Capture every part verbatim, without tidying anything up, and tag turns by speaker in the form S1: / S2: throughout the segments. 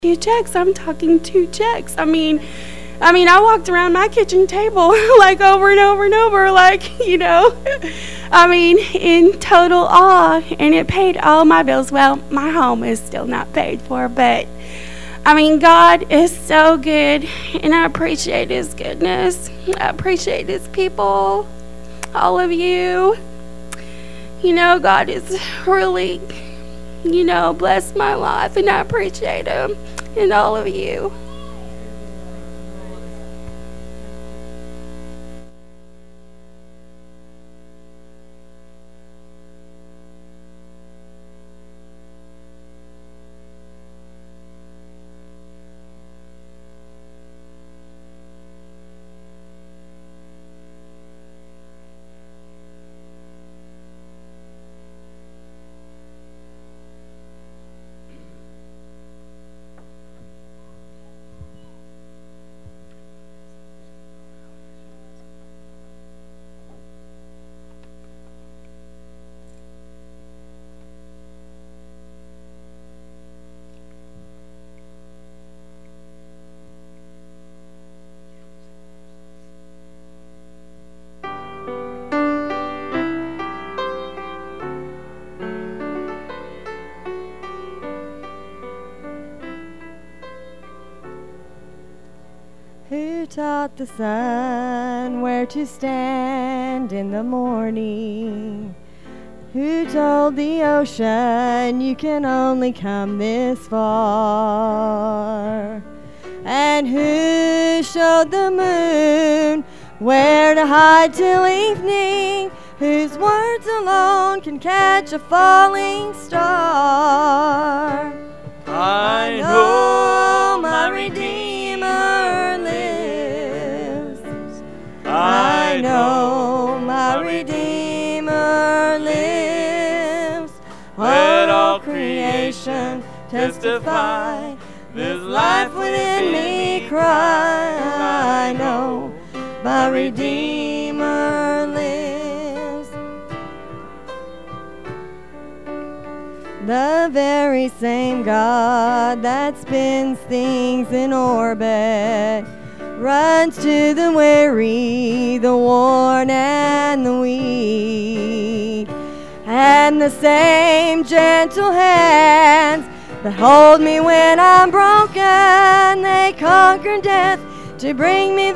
S1: Two checks. I'm talking two checks. I mean, I mean, I walked around my kitchen table like over and over and over, like, you know, I mean, in total awe, and it paid all my bills. Well, my home is still not paid for, but I mean, God is so good, and I appreciate His goodness. I appreciate His people, all of you. You know, God is really, you know, blessed my life, and I appreciate Him and all of you.
S2: Who taught the sun where to stand in the morning? Who told the ocean you can only come this far? And who showed the moon where to hide till evening? Whose words alone can catch a falling star?
S3: I know my Redeemer lives.
S2: I know my Redeemer lives.
S3: Let all creation testify.
S2: This life within me cry. I know my Redeemer lives. The very same God that spins things in orbit runs to the weary, the worn, and the weak. And the same gentle hands that hold me when I'm broken, they conquer death to bring me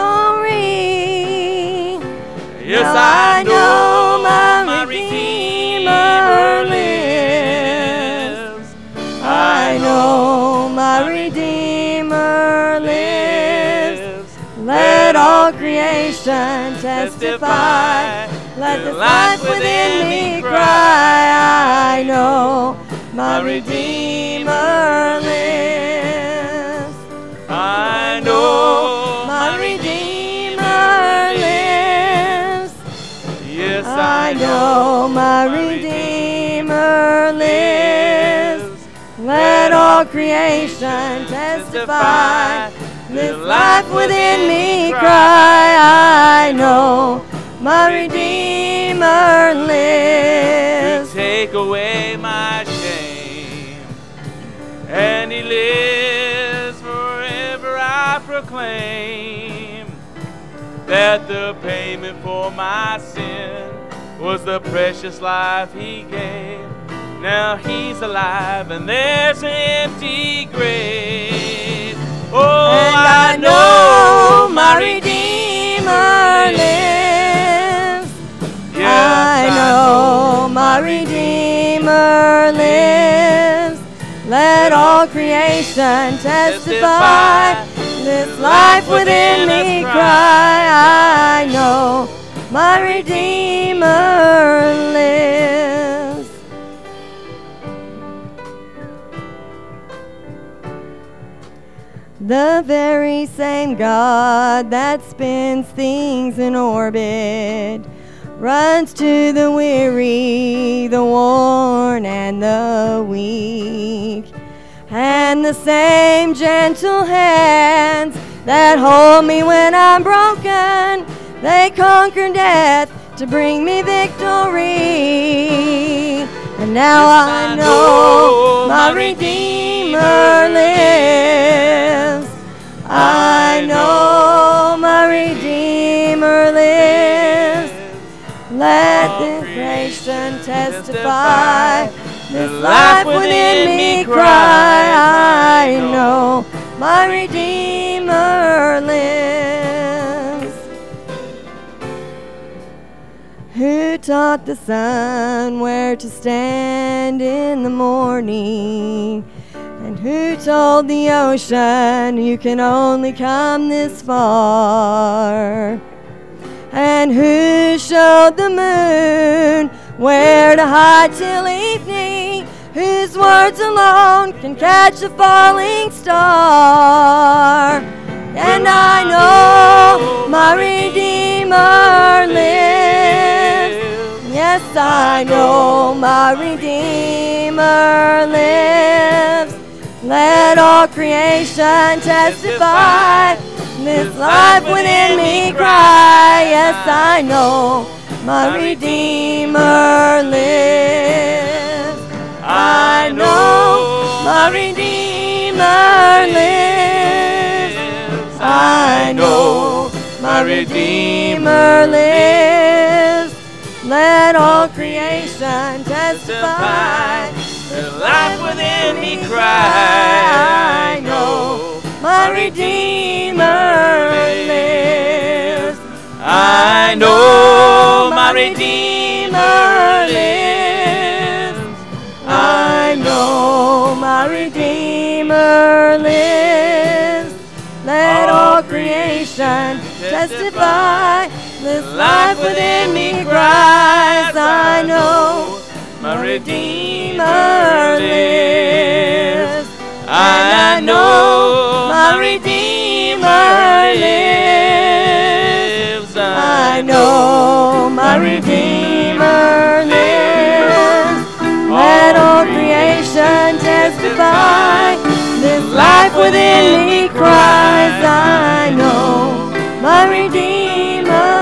S2: victory.
S3: Yes,
S2: now
S3: I know
S2: my,
S3: my
S2: Redeemer lives. I know my Redeemer lives. Let all creation testify. Let the life within me cry. I know my Redeemer lives.
S3: I know
S2: my Redeemer lives.
S3: Yes,
S2: I know my Redeemer lives. Let all creation testify. This life within me cry. I know my Redeemer lives.
S3: To take away my shame, and He lives forever. I proclaim that the payment for my sin was the precious life He gave. Now He's alive and there's an empty grave. Oh,
S2: and I, I know my Redeemer lives.
S3: Yes,
S2: I know my Redeemer lives. Let all creation testify. This life within me cry. I know my Redeemer lives. The very same God that spins things in orbit runs to the weary, the worn, and the weak. And the same gentle hands that hold me when I'm broken, they conquer death to bring me victory. And now I know my Redeemer Redeemer lives. I know my Redeemer lives. Let the creation testify. This life within me cry. I know my Redeemer lives. Who taught the sun where to stand in the morning? And who told the ocean you can only come this far? And who showed the moon where to hide till evening? Whose words alone can catch a falling star? And I know my Redeemer lives. Yes, I know my Redeemer lives. Let all creation testify. This life within me cry. Yes, I know my Redeemer lives. I know my Redeemer lives. I know my Redeemer lives. Let all creation testify.
S3: The life within me cry.
S2: I know my Redeemer lives.
S3: I know my Redeemer lives.
S2: I know my Redeemer lives. Let all creation testify. This life within me cries. I know
S3: my
S2: Redeemer lives.
S3: I know my Redeemer lives.
S2: I know my Redeemer lives. Let all creation testify. This life within me cries. I know my Redeemer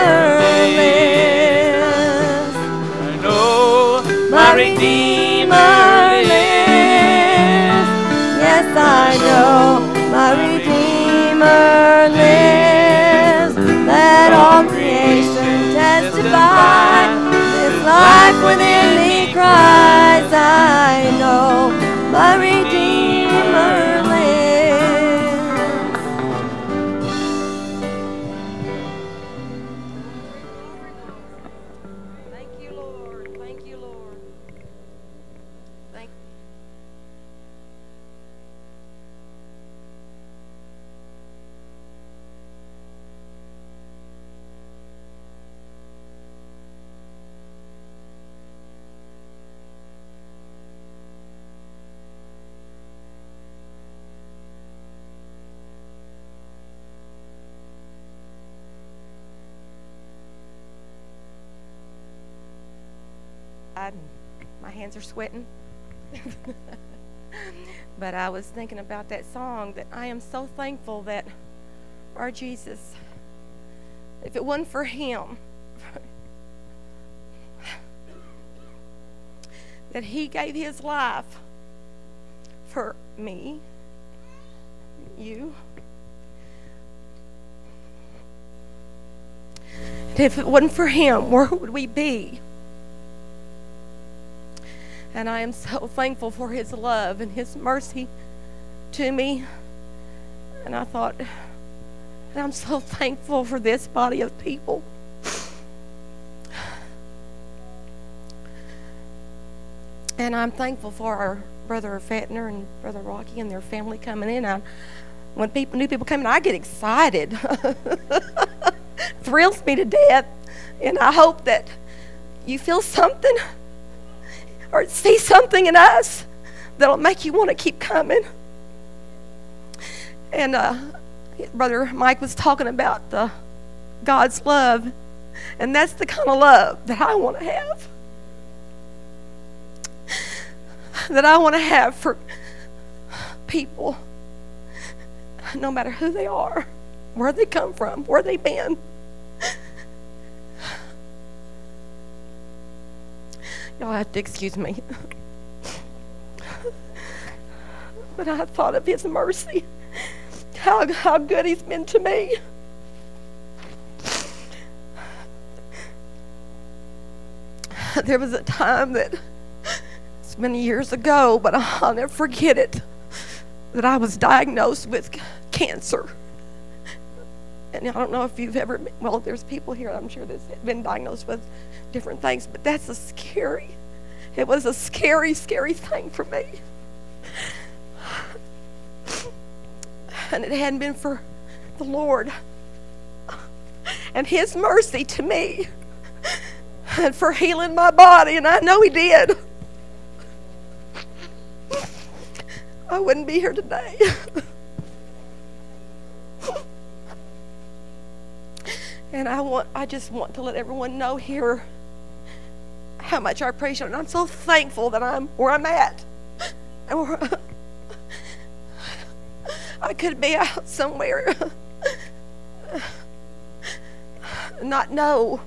S2: lives.
S3: I know my
S2: Redeemer lives. Yes, I know my Redeemer lives. Let all creation testify. This life within me cries. I know my Redeemer lives. Thank you, Lord. Thank you, Lord. Thank you. My hands are sweating. But I was thinking about that song, that I am so thankful that our Jesus, if it wasn't for him, that he gave his life for me, you. And if it wasn't for him, where would we be? And I am so thankful for his love and his mercy to me. And I thought, and I'm so thankful for this body of people. And I'm thankful for our brother Fettner and brother Rocky and their family coming in. I, when people, new people come in, I get excited. Thrills me to death. And I hope that you feel something or see something in us that'll make you want to keep coming. And uh, Brother Mike was talking about the God's love, and that's the kind of love that I want to have. That I want to have for people, no matter who they are, where they come from, where they've been. Y'all have to excuse me.
S4: But I thought of His mercy, how, how good He's been to me. There was a time that, it's many years ago, but I'll never forget it, that I was diagnosed with cancer. And I don't know if you've ever, well, there's people here, I'm sure, that's been diagnosed with different things, but that's a scary, it was a scary, scary thing for me. And it hadn't been for the Lord and His mercy to me and for healing my body, and I know He did, I wouldn't be here today. And I want, I just want to let everyone know here how much I appreciate it. And I'm so thankful that I'm where I'm at. And where I could be out somewhere, not know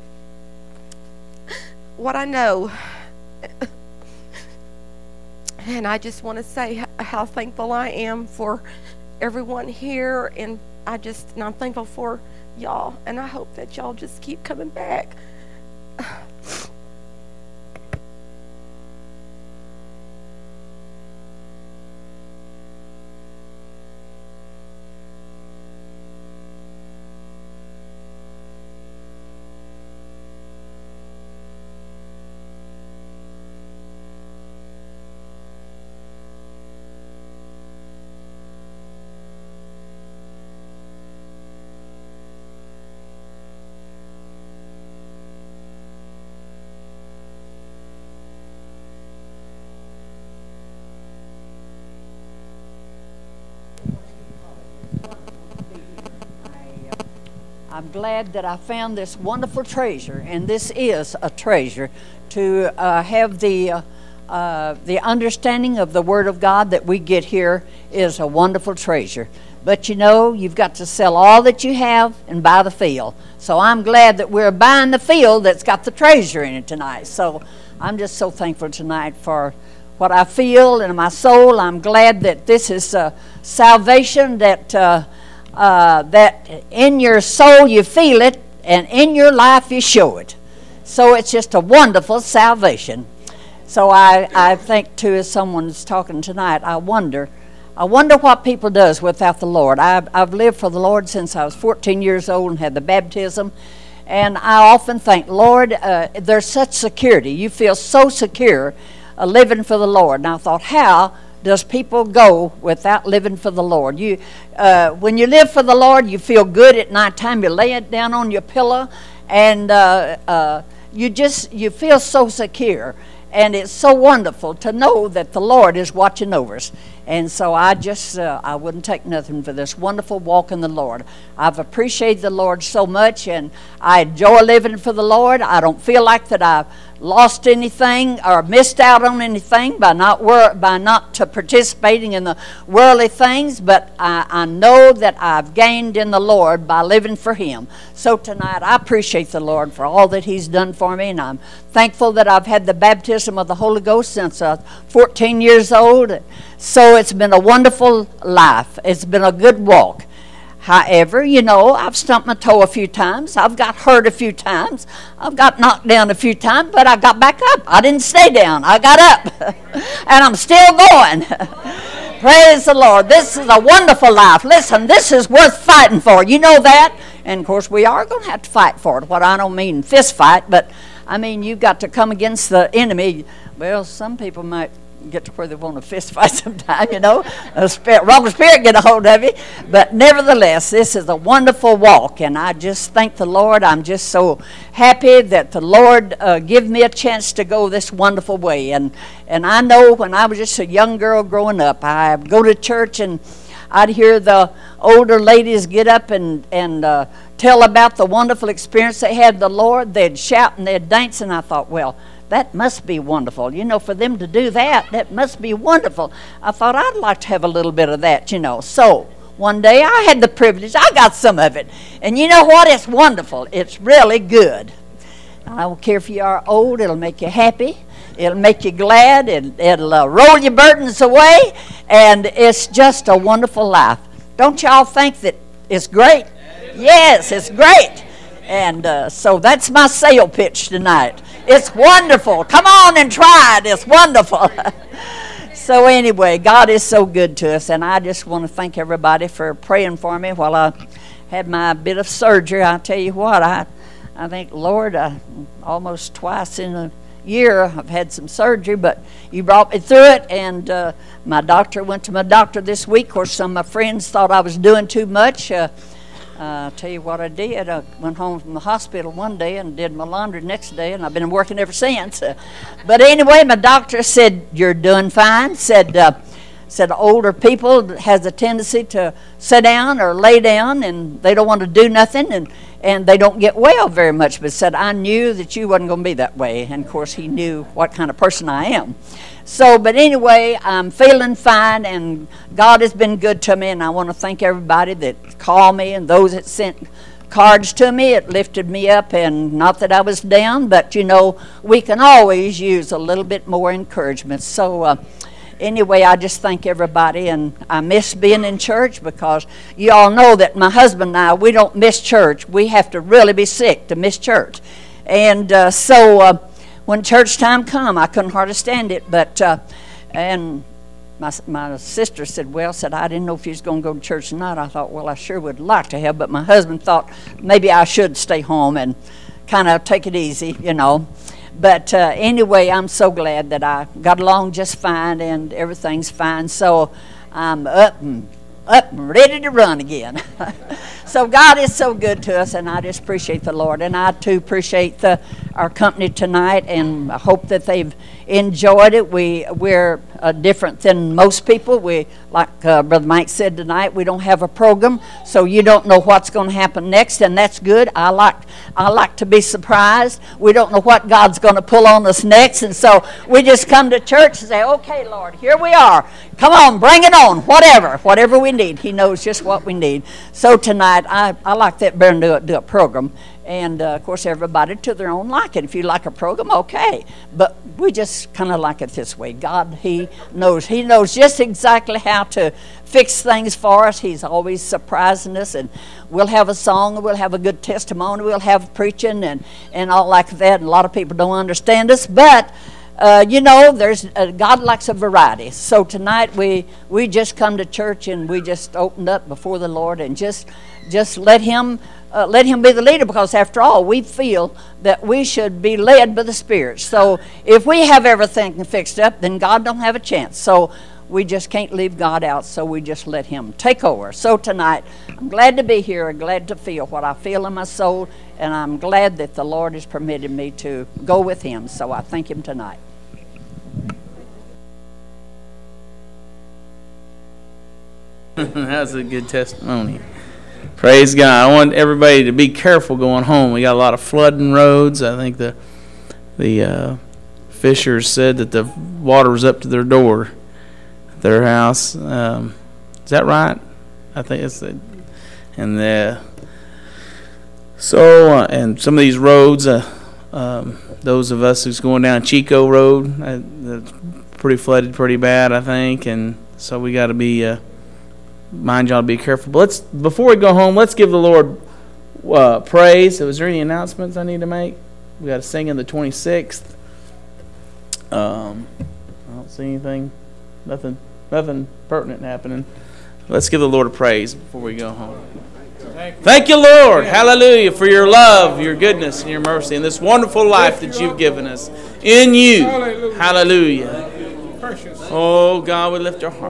S4: what I know. And I just want to say how thankful I am for everyone here, and I just, and I'm thankful for y'all, and I hope that y'all just keep coming back.
S5: I'm glad that I found this wonderful treasure, and this is a treasure to uh, have the uh, uh, the understanding of the Word of God that we get here is a wonderful treasure. But you know, you've got to sell all that you have and buy the field. So I'm glad that we're buying the field that's got the treasure in it tonight. So I'm just so thankful tonight for what I feel in my soul. I'm glad that this is uh, salvation, that uh, Uh, that in your soul you feel it, and in your life you show it. So it's just a wonderful salvation. So I, I think too, as someone's talking tonight, I wonder, I wonder what people does without the Lord. I've, I've lived for the Lord since I was fourteen years old and had the baptism. And I often think, Lord, uh, there's such security. You feel so secure uh, living for the Lord. And I thought, how does people go without living for the Lord? You, uh, when you live for the Lord, you feel good at nighttime. You lay it down on your pillow, and uh, uh, you just you feel so secure. And it's so wonderful to know that the Lord is watching over us. And so I just, uh, I wouldn't take nothing for this wonderful walk in the Lord. I've appreciated the Lord so much, and I enjoy living for the Lord. I don't feel like that I've lost anything or missed out on anything by not wor- by not to participating in the worldly things, but I, I know that I've gained in the Lord by living for Him. So tonight I appreciate the Lord for all that He's done for me, and I'm thankful that I've had the baptism of the Holy Ghost since I was fourteen years old. So it's been a wonderful life. It's been a good walk. However, you know, I've stumped my toe a few times. I've got hurt a few times. I've got knocked down a few times, but I got back up. I didn't stay down. I got up. And I'm still going. Praise the Lord. This is a wonderful life. Listen, this is worth fighting for. You know that? And, of course, we are going to have to fight for it. What I don't mean fist fight, but, I mean, you've got to come against the enemy. Well, some people might get to where they want to fist fight sometime, you know. A spirit, wrong spirit get a hold of you. But nevertheless, this is a wonderful walk, and I just thank the Lord. I'm just so happy that the Lord uh, give me a chance to go this wonderful way. And and I know when I was just a young girl growing up, I'd go to church and I'd hear the older ladies get up and, and uh, tell about the wonderful experience they had with the Lord. They'd shout and they'd dance, and I thought, well, that must be wonderful. You know, for them to do that, that must be wonderful. I thought I'd like to have a little bit of that, you know. So one day I had the privilege. I got some of it. And you know what? It's wonderful. It's really good. I don't care if you are old. It'll make you happy. It'll make you glad. It, it'll uh, roll your burdens away. And it's just a wonderful life. Don't y'all think that it's great? Yes, it's great. And uh, so that's my sale pitch tonight. It's wonderful. Come on and try it. It's wonderful. So anyway, God is so good to us. And I just want to thank everybody for praying for me while I had my bit of surgery. I tell you what, I I think, Lord, uh, almost twice in a year I've had some surgery, but you brought me through it. And uh, my doctor went to my doctor this week. Of course, some of my friends thought I was doing too much. Uh, uh, I'll tell you what I did. I went home from the hospital one day and did my laundry next day, and I've been working ever since. Uh, but anyway, my doctor said, you're doing fine. Said, uh, said older people has a tendency to sit down or lay down, and they don't want to do nothing, and and they don't get well very much. But said, I knew that you wasn't going to be that way. And of course, he knew what kind of person I am. So, but anyway, I'm feeling fine, and God has been good to me, and I want to thank everybody that called me and those that sent cards to me. It lifted me up, and not that I was down, but you know, we can always use a little bit more encouragement. So, uh, Anyway, I just thank everybody, and I miss being in church because you all know that my husband and I, we don't miss church. We have to really be sick to miss church. And uh, so uh, when church time come, I couldn't hardly stand it. But uh, and my my sister said, well, said I didn't know if you was going to go to church or not. I thought, well, I sure would like to have, but my husband thought maybe I should stay home and kind of take it easy, you know. But uh, anyway, I'm so glad that I got along just fine and everything's fine. So I'm up and up and ready to run again. So God is so good to us, and I just appreciate the Lord. And I, too, appreciate the, our company tonight, and I hope that they've enjoyed it. We, we're uh, different than most people. We, like uh, Brother Mike said tonight, we don't have a program, so you don't know what's going to happen next, and that's good. I like, I like to be surprised. We don't know what God's going to pull on us next, and so we just come to church and say, okay, Lord, here we are. Come on, bring it on, whatever, whatever we need. He knows just what we need. So tonight, I, I like that better than do a, do a program. And, uh, of course, everybody to their own liking. If you like a program, okay. But we just kind of like it this way. God, He knows. He knows just exactly how to fix things for us. He's always surprising us. And we'll have a song, we'll have a good testimony, we'll have preaching and, and all like that. And a lot of people don't understand us. But, uh, you know, there's uh, God likes a variety. So tonight we, we just come to church and we just opened up before the Lord and just, just let Him... Uh, let Him be the leader, because after all, we feel that we should be led by the Spirit. So if we have everything fixed up, then God don't have a chance. So we just can't leave God out, so we just let Him take over. So tonight, I'm glad to be here, glad to feel what I feel in my soul, and I'm glad that the Lord has permitted me to go with Him. So I thank Him tonight.
S3: That's a good testimony. Praise God. I want everybody to be careful going home. We got a lot of flooding roads. I think the the uh, Fishers said that the water was up to their door, their house. Um, is that right? I think it's the, and the so uh, and some of these roads. Uh, um, those of us who's going down Chico Road, uh, that's pretty flooded, pretty bad, I think, and so we got to be. Uh, Mind y'all to be careful. But let's before we go home, let's give the Lord uh, praise. So, is there any announcements I need to make? We got to sing on the twenty-sixth. Um, I don't see anything, nothing, nothing pertinent happening. Let's give the Lord a praise before we go home. Thank you, Lord. Hallelujah for your love, your goodness, and your mercy, and this wonderful life that you've given us in you. Hallelujah. Oh God, we lift our heart.